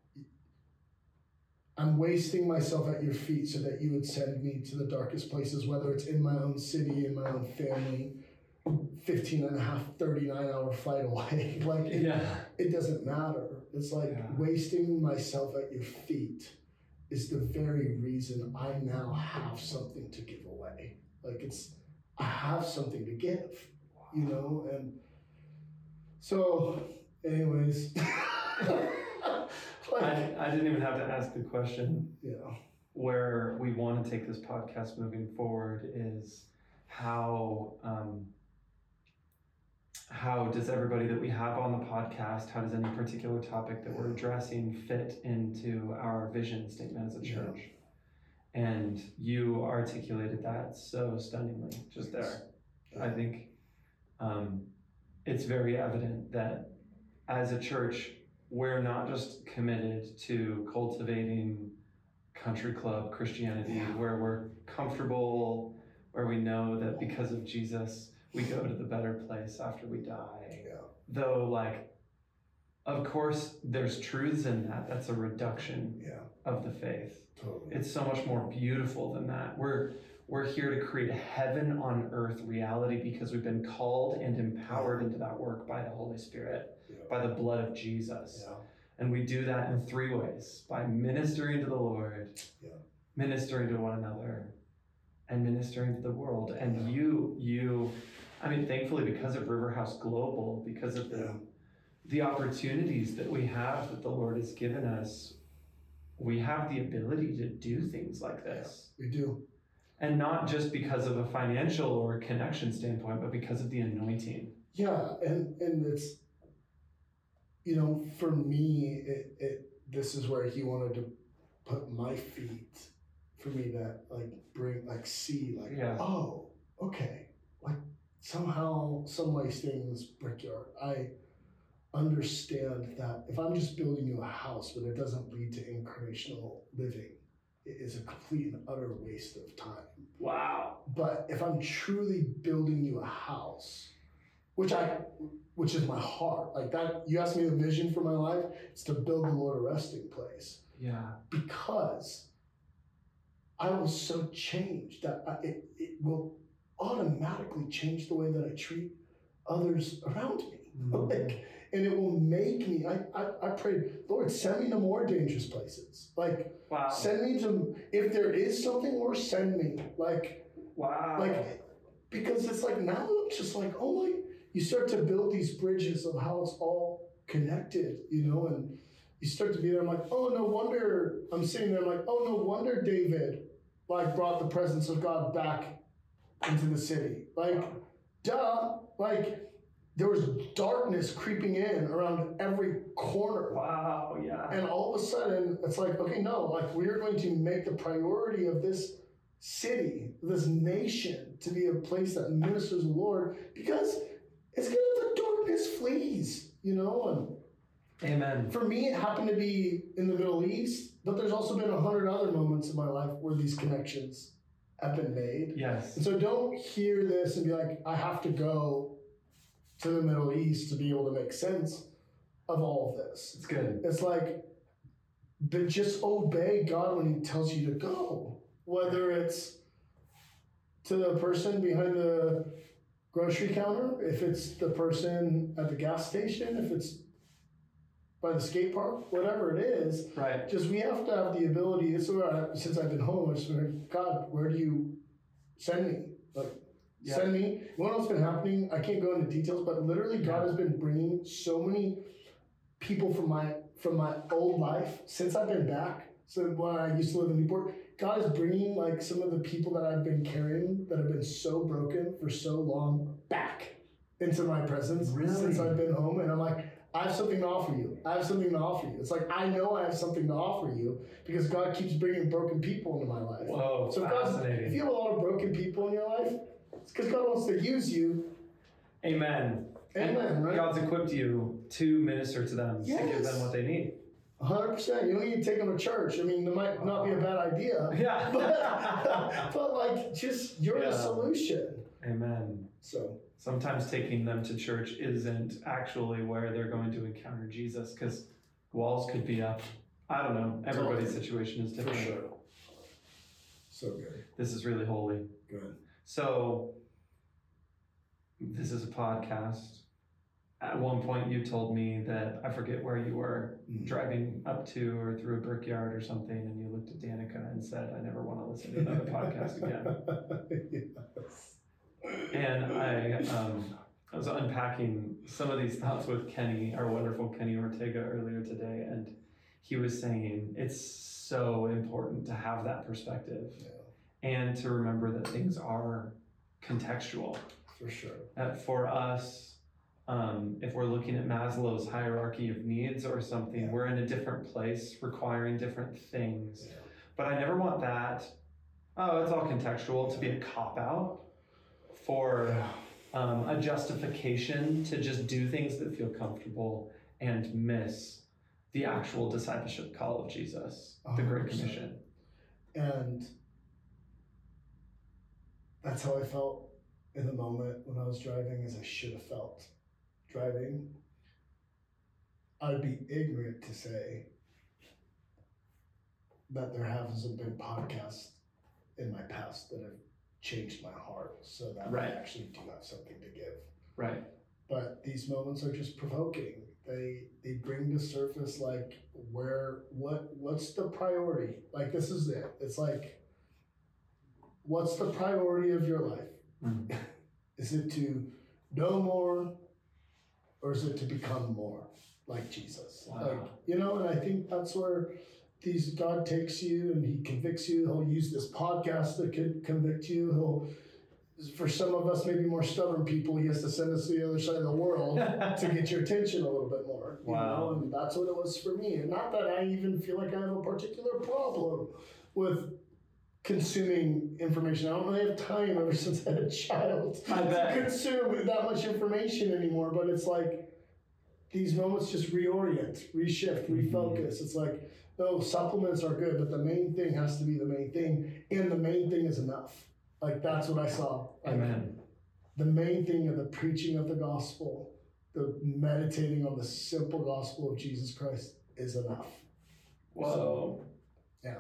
I'm wasting myself at your feet so that you would send me to the darkest places, whether it's in my own city, in my own family, fifteen and a half, thirty-nine hour flight away. Like, it, Yeah. it doesn't matter. It's like Yeah. wasting myself at your feet is the very reason I now have something to give away. Like, it's, I have something to give, you know? And so, anyways. Like, I, I didn't even have to ask the question. yeah. Where we want to take this podcast moving forward is how um, how does everybody that we have on the podcast, how does any particular topic that we're addressing fit into our vision statement as a church? Yeah. And you articulated that so stunningly just there. I think um, it's very evident that as a church, we're not just committed to cultivating country club Christianity, yeah, where we're comfortable, where we know that because of Jesus, we go to the better place after we die. Yeah. Though, like, of course, there's truths in that. That's a reduction Yeah. of the faith. Totally. It's so much more beautiful than that. We're we're here to create a heaven on earth reality because we've been called and empowered into that work by the Holy Spirit, Yeah. by the blood of Jesus. Yeah. And we do that in three ways: by ministering to the Lord, Yeah. ministering to one another, and ministering to the world. And you, you, I mean, thankfully, because of River House Global, because of the Yeah. the opportunities that we have that the Lord has given us, we have the ability to do things like this. We do. And not just because of a financial or connection standpoint, but because of the anointing. Yeah, and and it's, you know, for me, it, it this is where he wanted to put my feet for me to like bring like see like Yeah. oh okay, like somehow some way staying in this brickyard, I understand that if I'm just building you a house but it doesn't lead to incarnational living, it is a complete and utter waste of time. Wow. But if I'm truly building you a house, which I, which is my heart, like that, you asked me the vision for my life, it's to build the Lord a resting place. Yeah. Because I was so changed that I, it, it will automatically change the way that I treat others around me. Mm-hmm. Like, and it will make me, I, I, I prayed, Lord, send me to more dangerous places. Like, Wow. send me to, if there is something worse, send me. Like, Wow. like, because it's like now I'm just like, oh my, you start to build these bridges of how it's all connected, you know, and you start to be there. I'm like, oh, no wonder, I'm sitting there, I'm like, oh, no wonder David, like, brought the presence of God back into the city. Like, duh, like, there was darkness creeping in around every corner. Wow, yeah. And all of a sudden, it's like, okay, no, like, we're going to make the priority of this city, this nation, to be a place that ministers the Lord, because it's good that the darkness flees, you know? And Amen. for me, it happened to be in the Middle East, but there's also been a hundred other moments in my life where these connections have been made. Yes. And so don't hear this and be like, I have to go to the Middle East to be able to make sense of all of this. It's good. It's like, but just obey God when he tells you to go. Whether it's to the person behind the grocery counter, if it's the person at the gas station, if it's by the skate park, whatever it is. Right. Just we have to have the ability. This is where I, since I've been home, I've just been like, God, where do you send me? Like, Yeah. send me. You know what's been happening? I can't go into details, but literally, God has been bringing so many people from my from my old life since I've been back. So when I used to live in Newport, God is bringing like some of the people that I've been carrying that have been so broken for so long back into my presence Really? since I've been home, and I'm like, I have something to offer you. I have something to offer you. It's like, I know I have something to offer you because God keeps bringing broken people into my life. Whoa, So God, fascinating. if you have a lot of broken people in your life, it's because God wants to use you. Amen. Amen, And right? God's equipped you to minister to them, to give Yes. them what they need. one hundred percent. You don't need to take them to church. I mean, that might not be a bad idea. Yeah. But, but like, just, you're Yeah. the solution. Amen. So, Sometimes taking them to church isn't actually where they're going to encounter Jesus, because walls could be up. I don't know. Everybody's situation is for different. sure. So good. This is really holy. Good. So, this is a podcast. At one point, you told me that, I forget where you were, Mhm. driving up to or through a brickyard or something, and you looked at Danica and said, I never want to listen to another podcast again. Yes. And I, um, I was unpacking some of these thoughts with Kenny, our wonderful Kenny Ortega, earlier today, and he was saying it's so important to have that perspective Yeah, and to remember that things are contextual. for sure. That for us, um, if we're looking at Maslow's hierarchy of needs or something, Yeah. we're in a different place requiring different things. Yeah. But I never want that, oh, it's all contextual, to be a cop-out for Yeah. um, a justification to just do things that feel comfortable and miss the actual discipleship call of Jesus, the Great one hundred percent. Commission. And that's how I felt in the moment when I was driving, as I should have felt driving. I'd be ignorant to say that there hasn't been podcasts in my past that have changed my heart so that Right. I actually do have something to give. Right. But these moments are just provoking. They they bring to surface like where what what's the priority? Like this is it. It's like, what's the priority of your life? Mm. Is it to know more, or is it to become more like Jesus? Wow. Like, you know, and I think that's where these God takes you and he convicts you. He'll use this podcast to con- convict you. He'll, for some of us, maybe more stubborn people, he has to send us to the other side of the world to get your attention a little bit more. You Wow. know? And that's what it was for me. And not that I even feel like I have a particular problem with consuming information. I don't really have time ever since I had a child I to bet. consume that much information anymore. But it's like these moments just reorient, reshift, refocus. It's like, no, supplements are good, but the main thing has to be the main thing, and the main thing is enough. Like that's what I saw. Like, Amen. the main thing of the preaching of the gospel, the meditating on the simple gospel of Jesus Christ is enough. Whoa. So, yeah.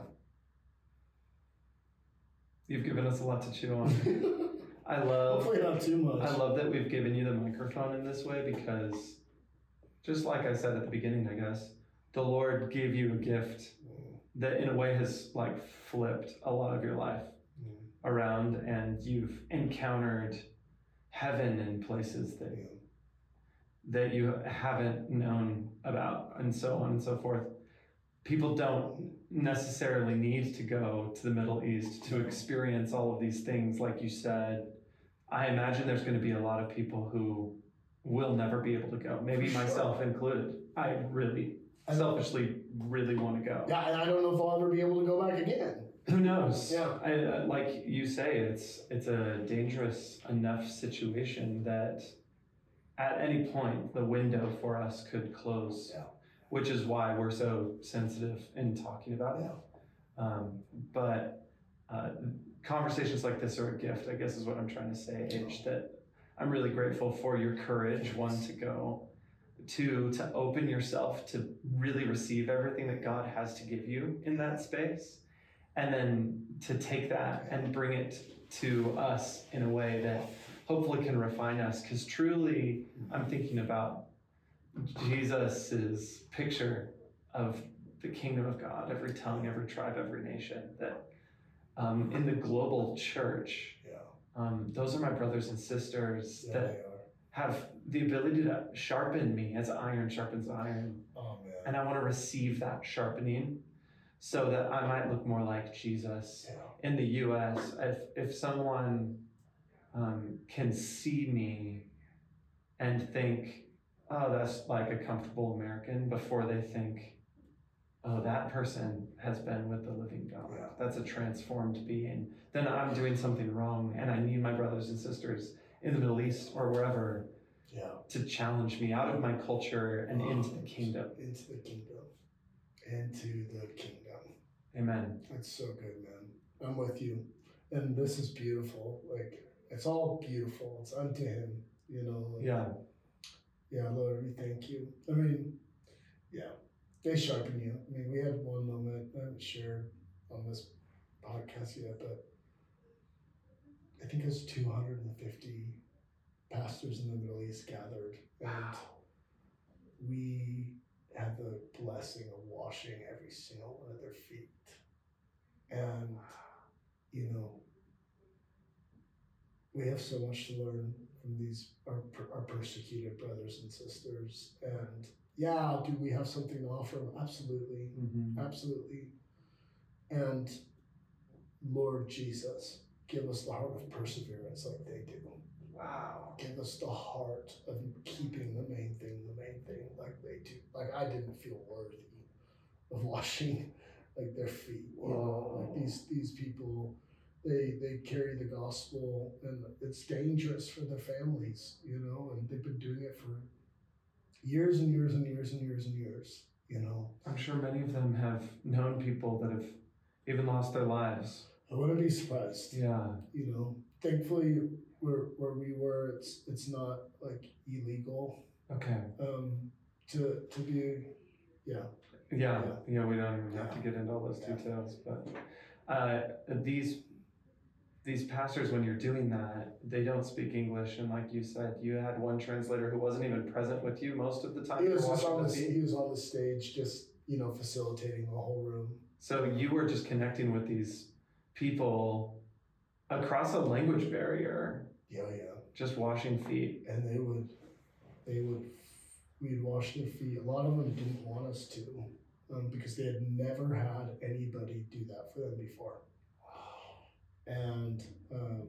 You've given us a lot to chew on. I love Hopefully not too much. I love that we've given you the microphone in this way because just like I said at the beginning, I guess, the Lord gave you a gift that in a way has like flipped a lot of your life around, and you've encountered heaven in places that Yeah. that you haven't known about, and so on and so forth. People don't necessarily need to go to the Middle East to experience all of these things, like you said. I imagine there's going to be a lot of people who will never be able to go, maybe For myself included. I really, I- selfishly, really want to go. Yeah, and I don't know if I'll ever be able to go back again. Who knows? Yeah. I, uh, like you say, it's it's a dangerous enough situation that at any point the window for us could close, Yeah. which is why we're so sensitive in talking about it. Yeah. Um, but uh, conversations like this are a gift, I guess is what I'm trying to say, H, that I'm really grateful for your courage, one, to go, two, to open yourself to really receive everything that God has to give you in that space, and then to take that and bring it to us in a way that hopefully can refine us. Because truly, I'm thinking about Jesus's picture of the kingdom of God, every tongue, every tribe, every nation, that um, in the global church, Yeah. um, those are my brothers and sisters Yeah, that they are. have the ability to sharpen me as iron sharpens iron. Oh, man. And I want to receive that sharpening so that I might look more like Jesus. Yeah. In the U S, if, if someone um, can see me and think, oh, that's like a comfortable American, before they think, oh, that person has been with the living God. Yeah. That's a transformed being. Then I'm doing something wrong, and I need my brothers and sisters in the Middle East or wherever Yeah. to challenge me out of my culture and into the kingdom. Into the kingdom. Into the kingdom. Amen. That's so good, man. I'm with you. And this is beautiful. Like, it's all beautiful. It's unto him, you know. Like, Yeah. Yeah, Lord, we thank you. I mean, yeah, they sharpen you. I mean, we had one moment I haven't shared on this podcast yet, but I think it was two hundred fifty pastors in the Middle East gathered. And we had the blessing of washing every single one of their feet. And, you know, we have so much to learn from these, our, our persecuted brothers and sisters. And yeah, do we have something to offer them? Absolutely. Mm-hmm. Absolutely. And Lord Jesus, give us the heart of perseverance like they do. Wow. Give us the heart of keeping the main thing, the main thing like they do. Like I didn't feel worthy of washing like their feet. You know, like these these people, they they carry the gospel, and it's dangerous for their families, you know, and they've been doing it for years and years and years and years and years, you know. I'm sure many of them have known people that have even lost their lives. I wouldn't be surprised. Yeah. You know, thankfully where where we were, it's it's not like illegal. Okay. Um, to to be, yeah. Yeah. Yeah. Yeah. We don't even have to Yeah. get into all those Yeah. details, but uh, these these pastors, when you're doing that, they don't speak English, and like you said, you had one translator who wasn't even present with you most of the time. He you was were just watching on the the feed. he was on the stage, just you know, facilitating the whole room. So you were just connecting with these people across a language barrier, Yeah, yeah. just washing feet. And they would, they would, we'd wash their feet. A lot of them didn't want us to. um, because they had never had anybody do that for them before. And um,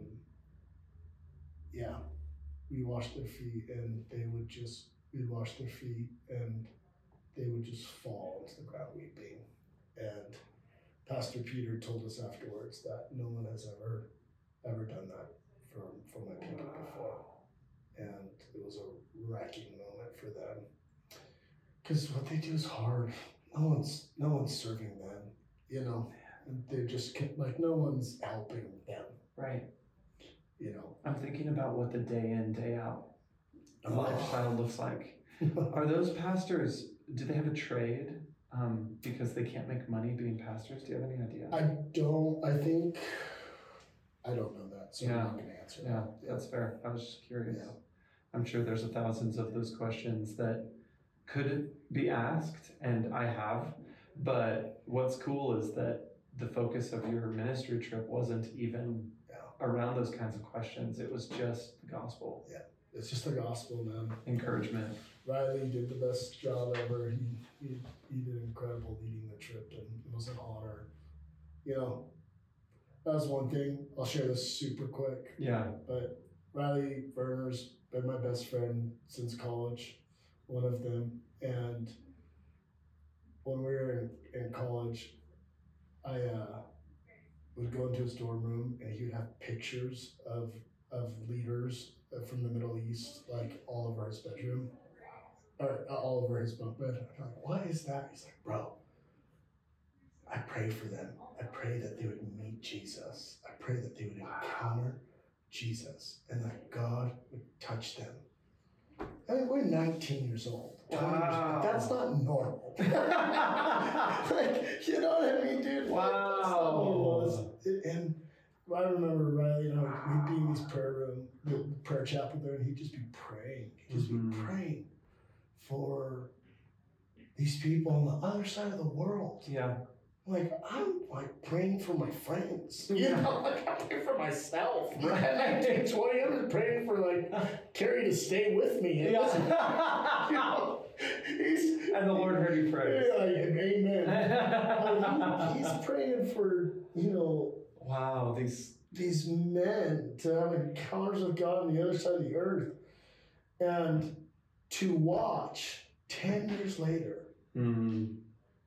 yeah, we washed their feet, and they would just, we'd wash their feet, and they would just fall into the ground weeping. And Pastor Peter told us afterwards that no one has ever, ever done that for, for my people before. And it was a wrecking moment for them. Because what they do is hard. No one's, no one's serving them, you know? And they're just, like, no one's helping them, Right. you know? I'm thinking about what the day in, day out Oh. lifestyle looks like. Are those pastors, do they have a trade um, because they can't make money being pastors? Do you have any idea? I don't, I think, I don't know that, so Yeah. I'm not going to answer yeah, that. that's fair. I was just curious. Yeah. I'm sure there's a thousands of those questions that could be asked, and I have. But what's cool is that the focus of your ministry trip wasn't even Yeah. around those kinds of questions. It was just the gospel, It's just the gospel, man. encouragement. Riley did the best job ever. He, he he did incredible leading the trip, and it was an honor. You know, that was one thing. I'll share this super quick. Yeah. But Riley Werner's been my best friend since college, one of them. And when we were in, in college, I uh, would go into his dorm room, and he would have pictures of of leaders from the Middle East, like all over his bedroom, or uh, all over his bunk bed. I'm like, what is that? He's like, bro, I pray for them. I pray that they would meet Jesus. I pray that they would encounter Jesus, and that God would touch them. I mean, we're nineteen years old. twenty years Wow. old. That's not normal. Like, you know what I mean, dude? Like, that's not what it was. It- and I remember Riley and I, we'd be in his prayer room, the prayer chapel there, and he'd just be praying. He'd just Mhm. be praying for these people on the other side of the world. Yeah. Like, I'm like praying for my friends. You Yeah. know, like I'm praying for myself. Right. At nineteen, twenty, I'm just praying for like Carrie to stay with me. And listen, you know, he's, And the Lord heard you pray. yeah, like, amen. But he, he's praying for, you know, Wow, these. these men to have encounters with God on the other side of the earth, and to watch ten years later Mm,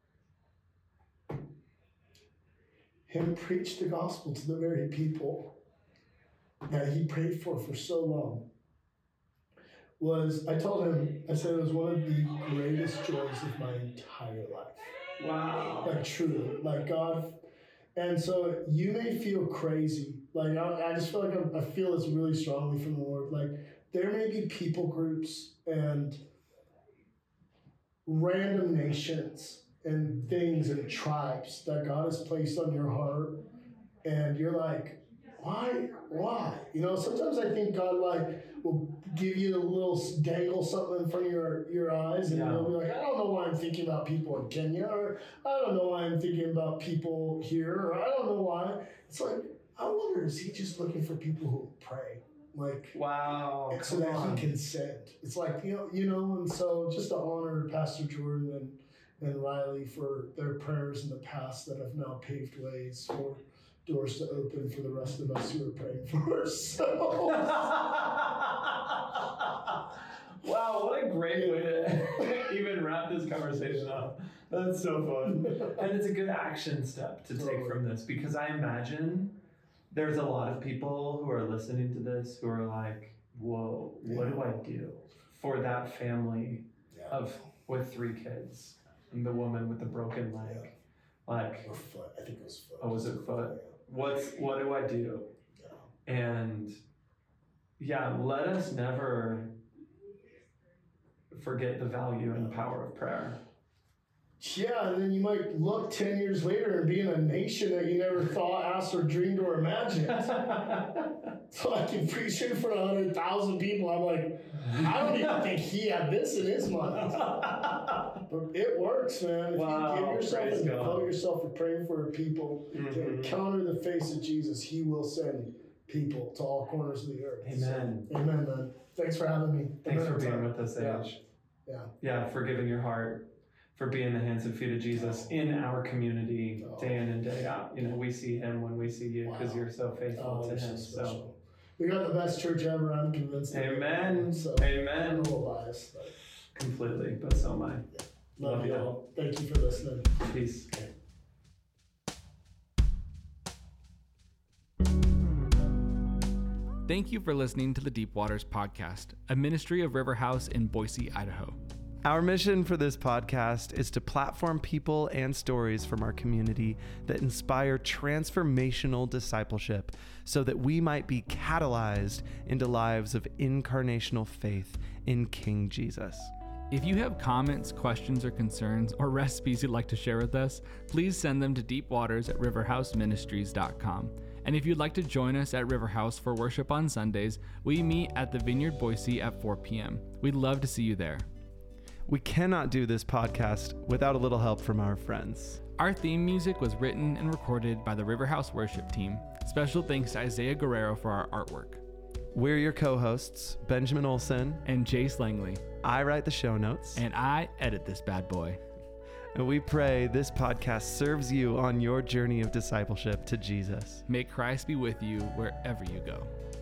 him preach the gospel to the very people that he prayed for for so long was, I told him, I said it was one of the greatest joys of my entire life. wow. Like, truly, like God. And so you may feel crazy. Like, I, I just feel like I'm, I feel this really strongly from the Lord. Like, there may be people groups and random nations and things and tribes that God has placed on your heart. And you're like, why? Why? You know, sometimes I think God, like, will give you a little dangle something in front of your, your eyes, and Yeah. you'll be like, I don't know why I'm thinking about people in Kenya, or I don't know why I'm thinking about people here, or I don't know why. It's like, I wonder, is he just looking for people who will pray? Like, Wow. and so Come that on. he can send. It's like, you know, you know, and so just to honor Pastor Jordan and, and Riley for their prayers in the past that have now paved ways for doors to open for the rest of us who are praying for. So Wow, what a great way to even wrap this conversation up. That's so fun. And it's a good action step to take from this, because I imagine there's a lot of people who are listening to this who are like, whoa, what do I do for that family of with three kids and the woman with the broken leg? Like, or foot. I think it was foot. Oh, was it foot? what's what do I do? Yeah. And yeah, let us never forget the value and power of prayer. Yeah, and then you might look ten years later and be in a nation that you never thought, asked, or dreamed or imagined. So I can preach in front of one hundred thousand people. I'm like, I don't even think he had this in his mind. But it works, man. If Wow, you give yourself praise and God. devote yourself to praying for people to Mhm. encounter the face of Jesus, he will send people to all corners of the earth. Amen. So, amen, man. Thanks for having me. Thanks for Amen. being with us, Yeah. Age. Yeah. Yeah, for giving your heart, for being the hands and feet of Jesus in our community day in and day out. You know, we see him when we see you because Wow. you're so faithful Oh, to you're him. so So, special. We got the best church ever. I'm convinced. of it. amen. So Amen. I'm a little biased, but Completely, but so am I. love Love you ya. all. Thank you for listening. Peace. Thank you for listening to the Deep Waters Podcast, a ministry of River House in Boise, Idaho. Our mission for this podcast is to platform people and stories from our community that inspire transformational discipleship so that we might be catalyzed into lives of incarnational faith in King Jesus. If you have comments, questions, or concerns, or recipes you'd like to share with us, please send them to deepwaters at riverhouse ministries dot com. And if you'd like to join us at River House for worship on Sundays, we meet at the Vineyard Boise at four p.m. We'd love to see you there. We cannot do this podcast without a little help from our friends. Our theme music was written and recorded by the River House worship team. Special thanks to Isaiah Guerrero for our artwork. We're your co-hosts, Benjamin Olson. And Chase Langley. I write the show notes. And I edit this bad boy. And we pray this podcast serves you on your journey of discipleship to Jesus. May Christ be with you wherever you go.